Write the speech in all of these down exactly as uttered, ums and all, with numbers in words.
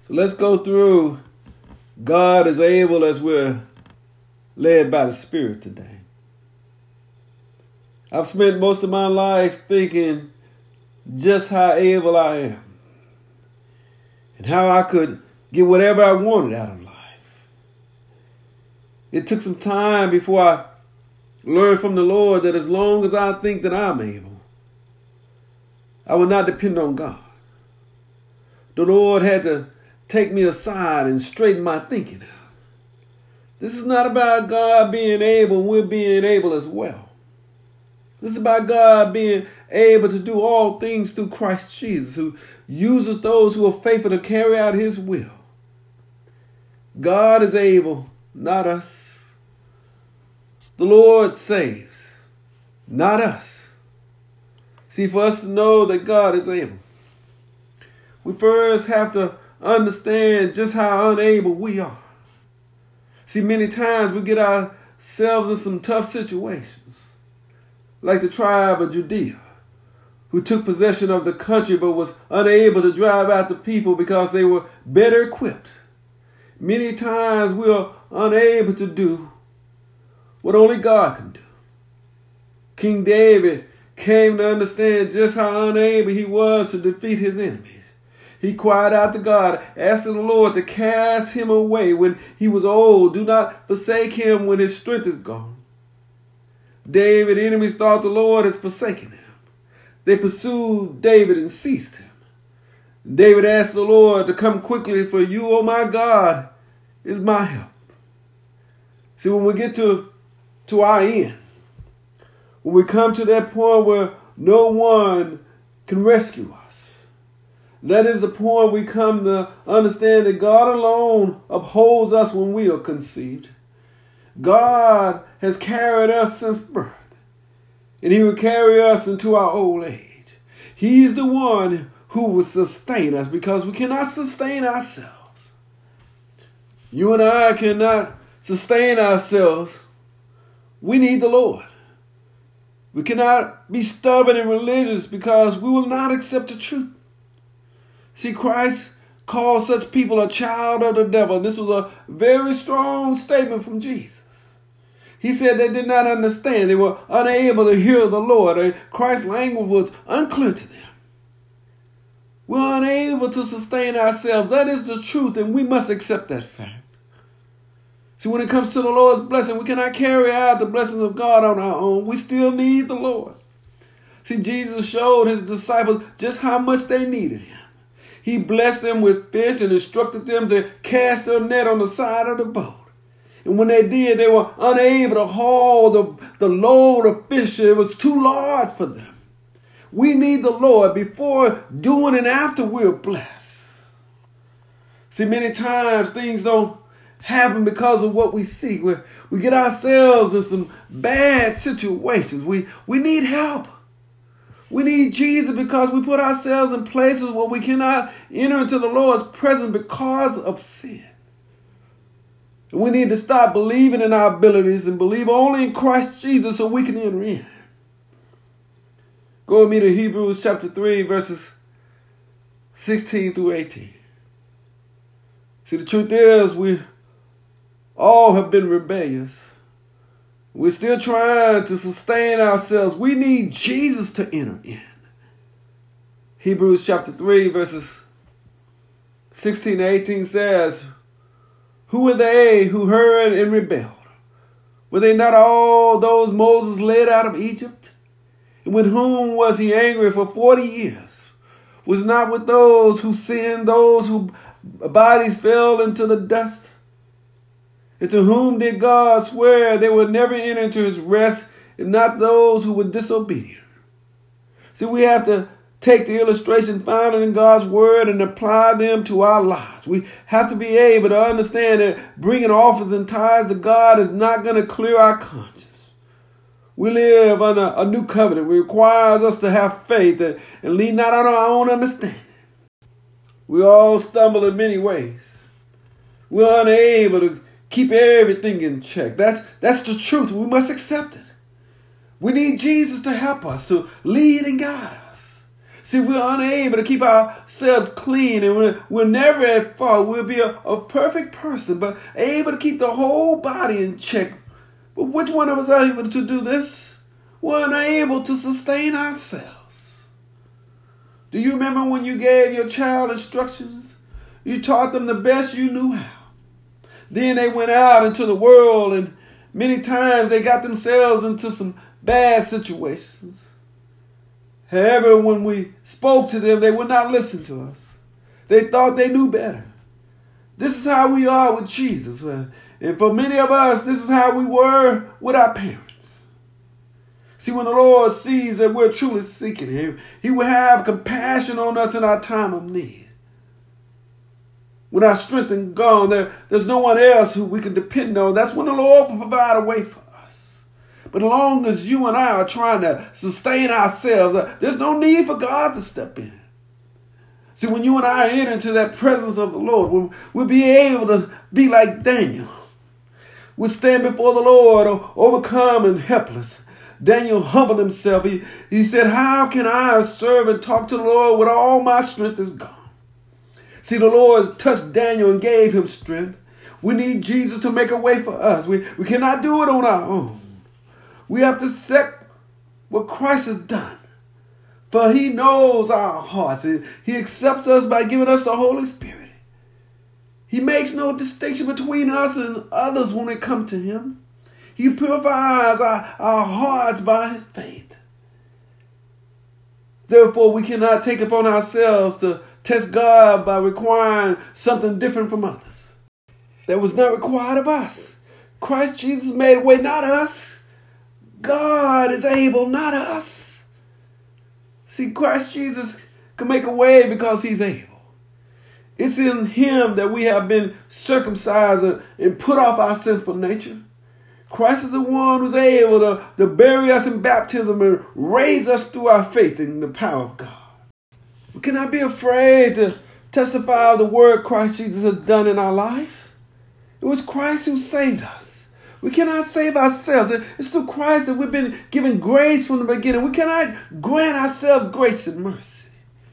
So let's go through God is able as we're led by the Spirit today. I've spent most of my life thinking just how able I am and how I could get whatever I wanted out of life. It took some time before I learned from the Lord that as long as I think that I'm able, I will not depend on God. The Lord had to take me aside and straighten my thinking out. This is not about God being able and we're being able as well. This is about God being able to do all things through Christ Jesus, who uses those who are faithful to carry out his will. God is able, not us. The Lord saves, not us. See, for us to know that God is able, we first have to understand just how unable we are. See, many times we get ourselves in some tough situations, like the tribe of Judea, who took possession of the country but was unable to drive out the people because they were better equipped. Many times we are unable to do what only God can do. King David came to understand just how unable he was to defeat his enemies. He cried out to God, asking the Lord to cast him away when he was old. Do not forsake him when his strength is gone. David's enemies thought the Lord has forsaken him. They pursued David and seized him. David asked the Lord to come quickly, for you, oh my God, is my help. See, when we get to, to our end, when we come to that point where no one can rescue us, that is the point we come to understand that God alone upholds us when we are conceived. God has carried us since birth, and he will carry us into our old age. He's the one who will sustain us because we cannot sustain ourselves. You and I cannot sustain ourselves. We need the Lord. We cannot be stubborn and religious because we will not accept the truth. See, Christ called such people a child of the devil. This was a very strong statement from Jesus. He said they did not understand. They were unable to hear the Lord. Christ's language was unclear to them. We're unable to sustain ourselves. That is the truth, and we must accept that fact. See, when it comes to the Lord's blessing, we cannot carry out the blessings of God on our own. We still need the Lord. See, Jesus showed his disciples just how much they needed him. He blessed them with fish and instructed them to cast their net on the side of the boat. And when they did, they were unable to haul the, the load of fish. It was too large for them. We need the Lord before, doing, and after we're blessed. See, many times things don't happen because of what we seek. We, we get ourselves in some bad situations. We, we need help. We need Jesus because we put ourselves in places where we cannot enter into the Lord's presence because of sin. And we need to stop believing in our abilities and believe only in Christ Jesus so we can enter in. Go with me to Hebrews chapter three, verses sixteen through eighteen. See, the truth is we all have been rebellious. We're still trying to sustain ourselves. We need Jesus to enter in. Hebrews chapter three, verses sixteen to eighteen says, who were they who heard and rebelled? Were they not all those Moses led out of Egypt? And with whom was he angry for forty years? Was not with those who sinned, those whose bodies fell into the dust? And to whom did God swear they would never enter into his rest, and not those who were disobedient? See, we have to take the illustration found in God's word and apply them to our lives. We have to be able to understand that bringing offerings and tithes to God is not going to clear our conscience. We live under a new covenant. It requires us to have faith and, and lean not on our own understanding. We all stumble in many ways. We're unable to keep everything in check. That's, that's the truth. We must accept it. We need Jesus to help us, to lead and guide us. See, we're unable to keep ourselves clean, and we're, we're never at fault. We'll be a, a perfect person, but able to keep the whole body in check. But which one of us are able to do this? We're unable to sustain ourselves. Do you remember when you gave your child instructions? You taught them the best you knew how. Then they went out into the world, and many times they got themselves into some bad situations. However, when we spoke to them, they would not listen to us. They thought they knew better. This is how we are with Jesus. And for many of us, this is how we were with our parents. See, when the Lord sees that we're truly seeking Him, He will have compassion on us in our time of need. When our strength is gone, there, there's no one else who we can depend on. That's when the Lord will provide a way for us. But as long as you and I are trying to sustain ourselves, uh, there's no need for God to step in. See, when you and I enter into that presence of the Lord, we'll, we'll be able to be like Daniel. We'll stand before the Lord overcome and helpless. Daniel humbled himself. He, he said, how can I serve and talk to the Lord when all my strength is gone? See, the Lord touched Daniel and gave him strength. We need Jesus to make a way for us. We, we cannot do it on our own. We have to accept what Christ has done. For He knows our hearts. He accepts us by giving us the Holy Spirit. He makes no distinction between us and others when it comes to Him. He purifies our, our hearts by His faith. Therefore, we cannot take upon ourselves to test God by requiring something different from others. That was not required of us. Christ Jesus made a way, not us. God is able, not us. See, Christ Jesus can make a way because He's able. It's in Him that we have been circumcised and put off our sinful nature. Christ is the one who's able to, to bury us in baptism and raise us through our faith in the power of God. We cannot be afraid to testify of the work Christ Jesus has done in our life. It was Christ who saved us. We cannot save ourselves. It's through Christ that we've been given grace from the beginning. We cannot grant ourselves grace and mercy.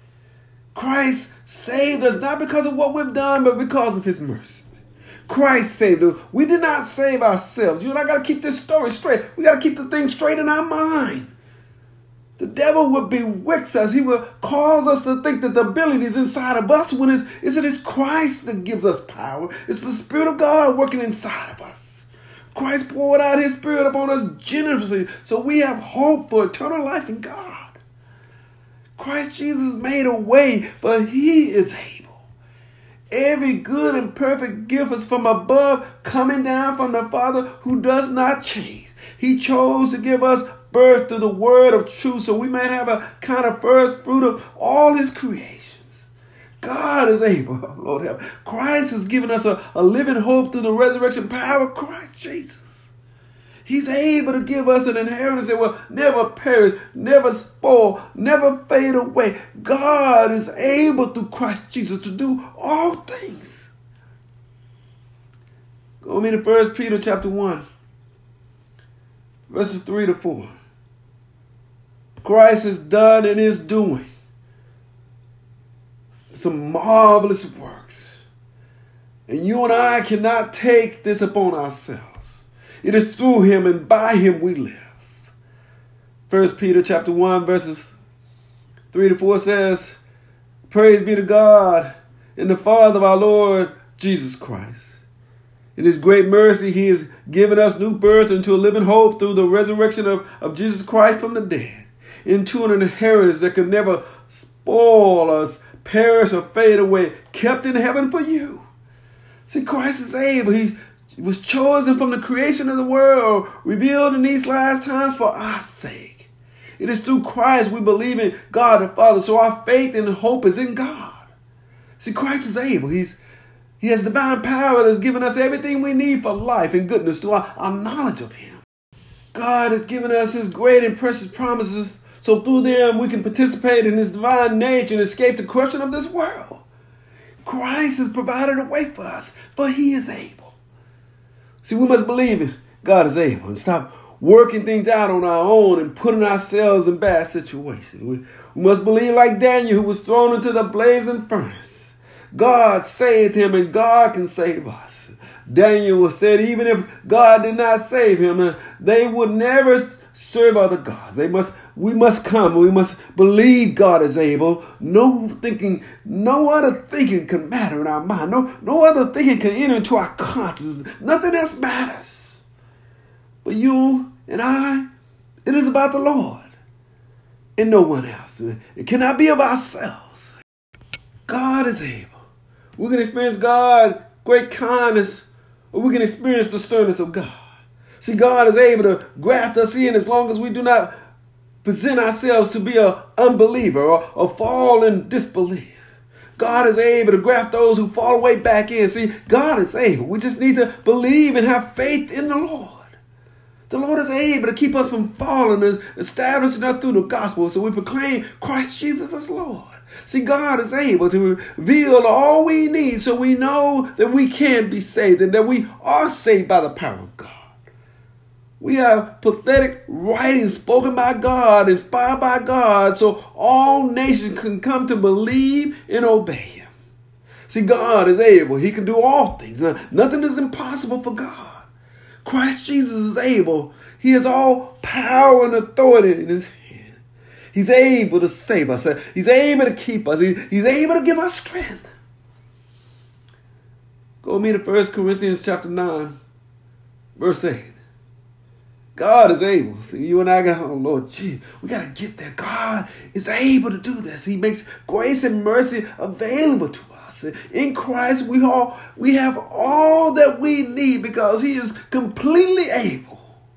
Christ saved us not because of what we've done, but because of His mercy. Christ saved us. We did not save ourselves. You and I got to keep this story straight. We got to keep the thing straight in our mind. The devil will bewitch us. He will cause us to think that the ability is inside of us when it's, it's, it is Christ that gives us power. It's the Spirit of God working inside of us. Christ poured out His Spirit upon us generously, so we have hope for eternal life in God. Christ Jesus made a way, for He is able. Every good and perfect gift is from above, coming down from the Father who does not change. He chose to give us birth through the word of truth, so we might have a kind of first fruit of all His creations. God is able. Lord help. Christ has given us a, a living hope through the resurrection power of Christ Jesus. He's able to give us an inheritance that will never perish, never spoil, never fade away. God is able through Christ Jesus to do all things. Go with me to First Peter chapter one, verses three to four. Christ has done and is doing some marvelous works. And you and I cannot take this upon ourselves. It is through Him and by Him we live. First Peter chapter one, verses three to four says, praise be to God and the Father of our Lord Jesus Christ. In His great mercy, He has given us new birth into a living hope through the resurrection of, of Jesus Christ from the dead, into an inheritance that can never spoil us, perish or fade away, kept in heaven for you. See, Christ is able. He was chosen from the creation of the world, revealed in these last times for our sake. It is through Christ we believe in God the Father, so our faith and hope is in God. See, Christ is able. He's He has divine power that has given us everything we need for life and goodness through our, our knowledge of Him. God has given us His great and precious promises, so through them we can participate in His divine nature and escape the corruption of this world. Christ has provided a way for us, for He is able. See, we must believe it. God is able and stop working things out on our own and putting ourselves in bad situations. We, we must believe like Daniel, who was thrown into the blazing furnace. God saved him, and God can save us. Daniel said even if God did not save him, they would never serve other gods. They must, we must come. We must believe God is able. No thinking, no other thinking can matter in our mind. No, no other thinking can enter into our consciousness. Nothing else matters. But you and I, it is about the Lord and no one else. It cannot be of ourselves. God is able. We can experience God's great kindness, or we can experience the sternness of God. See, God is able to graft us in as long as we do not present ourselves to be an unbeliever or, or fall in disbelief. God is able to graft those who fall away back in. See, God is able. We just need to believe and have faith in the Lord. The Lord is able to keep us from falling and establishing us through the gospel. So we proclaim Christ Jesus as Lord. See, God is able to reveal all we need so we know that we can be saved and that we are saved by the power of God. We have prophetic writings spoken by God, inspired by God, so all nations can come to believe and obey Him. See, God is able. He can do all things. Now, nothing is impossible for God. Christ Jesus is able. He has all power and authority in His hand. He's able to save us. He's able to keep us. He's able to give us strength. Go with me to First Corinthians chapter nine, verse eight. God is able. See, you and I got, oh Lord, gee, we got to get there. God is able to do this. He makes grace and mercy available to us. In Christ, we all we have all that we need because He is completely able.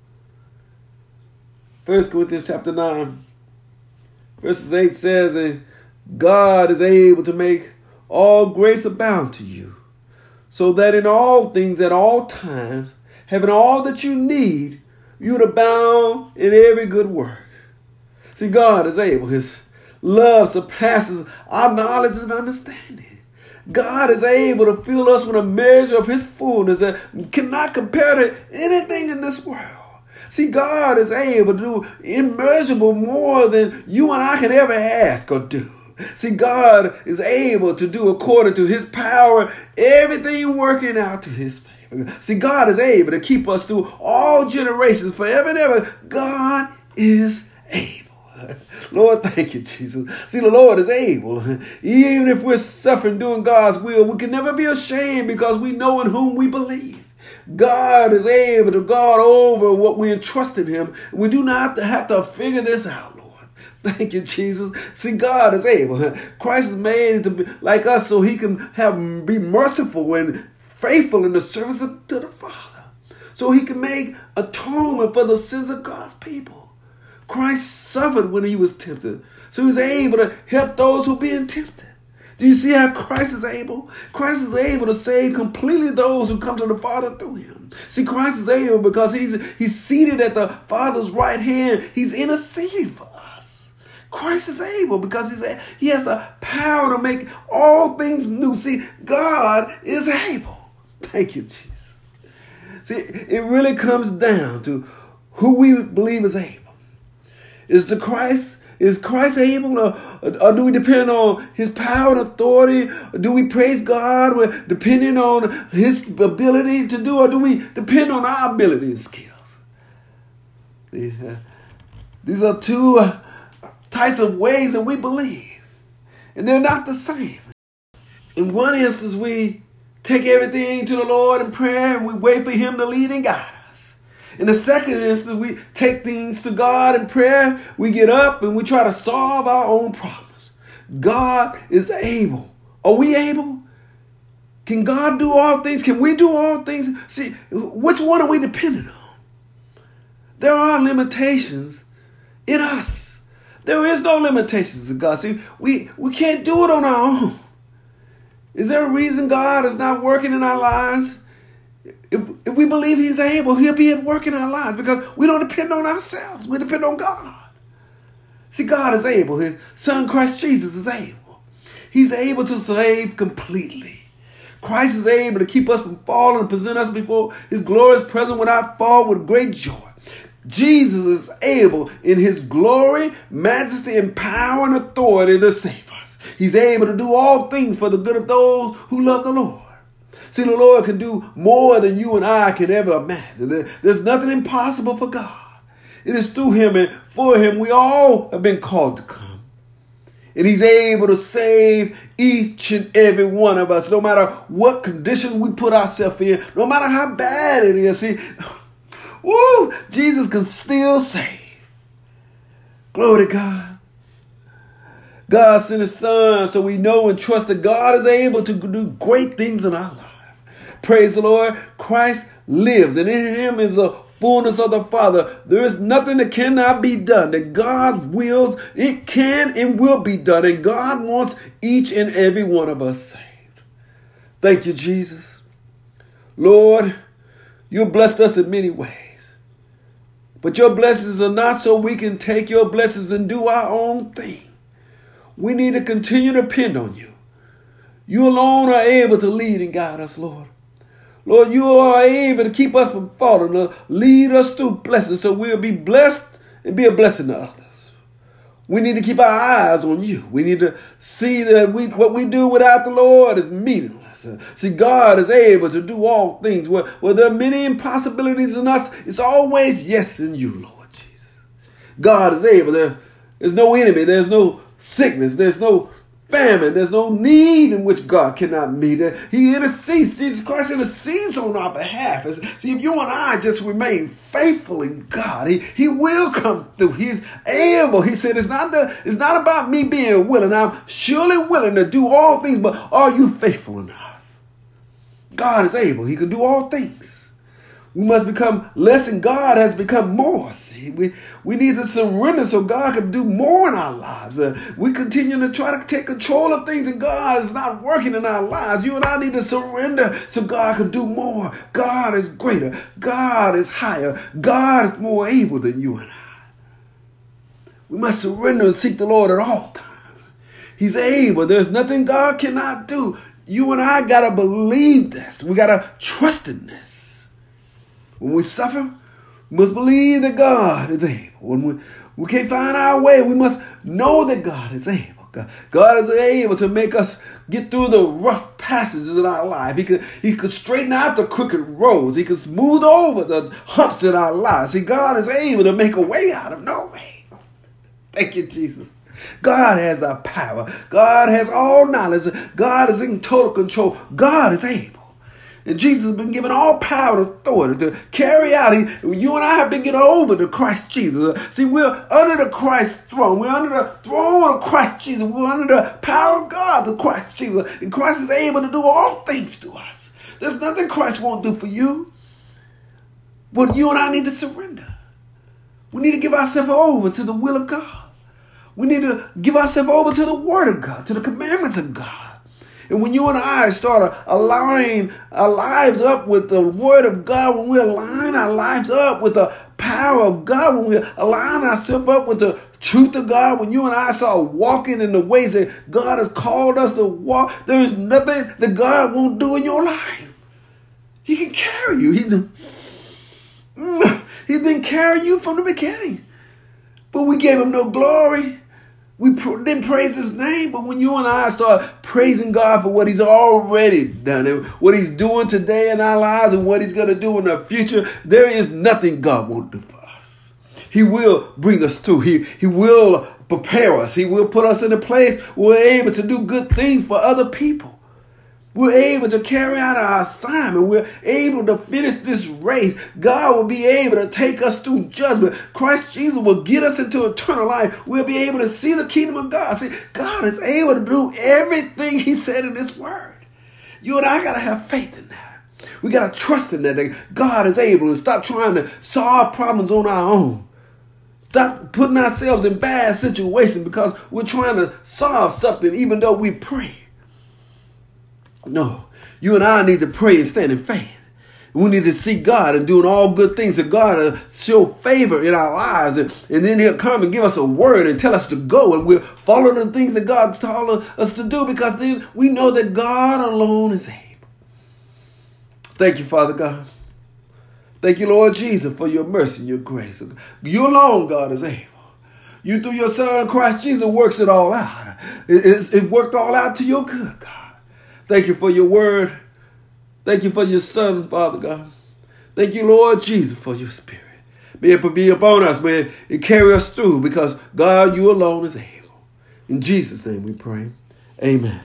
First Corinthians chapter nine, verses eight says, and God is able to make all grace abound to you, so that in all things at all times, having all that you need, you would abound in every good work. See, God is able. His love surpasses our knowledge and understanding. God is able to fill us with a measure of His fullness that cannot compare to anything in this world. See, God is able to do immeasurable more than you and I can ever ask or do. See, God is able to do according to His power, everything working out to His favor. See, God is able to keep us through all generations, forever and ever. God is able. Lord, thank you, Jesus. See, the Lord is able. Even if we're suffering doing God's will, we can never be ashamed because we know in whom we believe. God is able to guard over what we entrust in Him. We do not have to figure this out, Lord. Thank you, Jesus. See, God is able. Christ is made to be like us so He can have be merciful and faithful in the service of, to the Father, so He can make atonement for the sins of God's people. Christ suffered when He was tempted, so He was able to help those who are being tempted. Do you see how Christ is able? Christ is able to save completely those who come to the Father through Him. See, Christ is able because He's, he's seated at the Father's right hand. He's interceding for us. Christ is able because he's a, He has the power to make all things new. See, God is able. Thank you, Jesus. See, it really comes down to who we believe is able. Is the Christ, is Christ able, or, or do we depend on His power and authority? Or do we praise God with depending on His ability to do, or do we depend on our ability and skills? These are two types of ways that we believe, and they're not the same. In one instance, we take everything to the Lord in prayer and we wait for Him to lead and guide us. In the second instance, we take things to God in prayer. We get up and we try to solve our own problems. God is able. Are we able? Can God do all things? Can we do all things? See, which one are we dependent on? There are limitations in us. There is no limitations in God. See, we, we can't do it on our own. Is there a reason God is not working in our lives? If, if we believe He's able, He'll be at work in our lives because we don't depend on ourselves. We depend on God. See, God is able. His Son, Christ Jesus, is able. He's able to save completely. Christ is able to keep us from falling and present us before His glorious presence without fault with great joy. Jesus is able in his glory, majesty, and power and authority to save us. He's able to do all things for the good of those who love the Lord. See, the Lord can do more than you and I can ever imagine. There's nothing impossible for God. It is through him and for him we all have been called to come. And he's able to save each and every one of us, no matter what condition we put ourselves in, no matter how bad it is. See, woo, Jesus can still save. Glory to God. God sent his son so we know and trust that God is able to do great things in our lives. Praise the Lord. Christ lives, and in him is a fullness of the Father. There is nothing that cannot be done. That God wills, it can and will be done. And God wants each and every one of us saved. Thank you, Jesus. Lord, you blessed us in many ways. But your blessings are not so we can take your blessings and do our own thing. We need to continue to depend on you. You alone are able to lead and guide us, Lord. Lord, you are able to keep us from falling, to lead us through blessings so we'll be blessed and be a blessing to others. We need to keep our eyes on you. We need to see that we what we do without the Lord is meaningless. See, God is able to do all things. Where, where there are many impossibilities in us, it's always yes in you, Lord Jesus. God is able. There, there's no enemy. There's no sickness. There's no famine. There's no need in which God cannot meet. He intercedes. Jesus Christ intercedes on our behalf. See, if you and I just remain faithful in God, he, he will come through. He's able. He said, it's not the, it's not about me being willing. I'm surely willing to do all things, but are you faithful enough? God is able. He can do all things. We must become less and God has become more. See, we, we need to surrender so God can do more in our lives. Uh, we continue to try to take control of things and God is not working in our lives. You and I need to surrender so God can do more. God is greater. God is higher. God is more able than you and I. We must surrender and seek the Lord at all times. He's able. There's nothing God cannot do. You and I got to believe this. We got to trust in this. When we suffer, we must believe that God is able. When we, we can't find our way, we must know that God is able. God, God is able to make us get through the rough passages in our life. He could, he could straighten out the crooked roads. He could smooth over the humps in our lives. See, God is able to make a way out of no way. Thank you, Jesus. God has the power. God has all knowledge. God is in total control. God is able. And Jesus has been given all power and authority to carry out. He, you and I have been given over to Christ Jesus. See, we're under the Christ throne. We're under the throne of Christ Jesus. We're under the power of God to Christ Jesus. And Christ is able to do all things to us. There's nothing Christ won't do for you. But you and I need to surrender. We need to give ourselves over to the will of God. We need to give ourselves over to the word of God, to the commandments of God. And when you and I start aligning our lives up with the word of God, when we align our lives up with the power of God, when we align ourselves up with the truth of God, when you and I start walking in the ways that God has called us to walk, there is nothing that God won't do in your life. He can carry you. He's been, he's been carrying you from the beginning. But we gave him no glory. We pr- didn't praise his name, but when you and I start praising God for what he's already done and what he's doing today in our lives and what he's going to do in the future, there is nothing God won't do for us. He will bring us through. He, he will prepare us. He will put us in a place where we're able to do good things for other people. We're able to carry out our assignment. We're able to finish this race. God will be able to take us through judgment. Christ Jesus will get us into eternal life. We'll be able to see the kingdom of God. See, God is able to do everything he said in his word. You and I got to have faith in that. We got to trust in that, that God is able to stop trying to solve problems on our own. Stop putting ourselves in bad situations because we're trying to solve something even though we pray. No, you and I need to pray and stand in faith. We need to seek God and doing all good things that God will show favor in our lives. And, and then he'll come and give us a word and tell us to go. And we'll follow the things that God's told us to do because then we know that God alone is able. Thank you, Father God. Thank you, Lord Jesus, for your mercy and your grace. You alone, God, is able. You through your Son, Christ Jesus, works it all out. It, it, it worked all out to your good, God. Thank you for your word. Thank you for your Son, Father God. Thank you, Lord Jesus, for your Spirit. May it be upon us, man, and carry us through because, God, you alone is able. In Jesus' name we pray. Amen.